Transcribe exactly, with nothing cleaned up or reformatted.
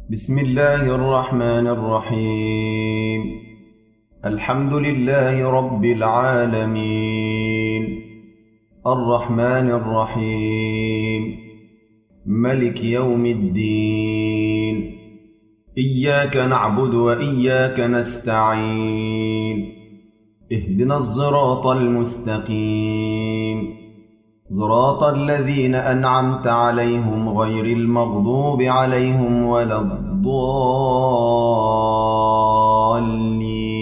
بسم الله الرحمن الرحيم. الحمد لله رب العالمين، الرحمن الرحيم، ملك يوم الدين. إياك نعبد وإياك نستعين، اهدنا الصراط المستقيم، صراط الذين أنعمت عليهم غير المغضوب عليهم ولا الضالين.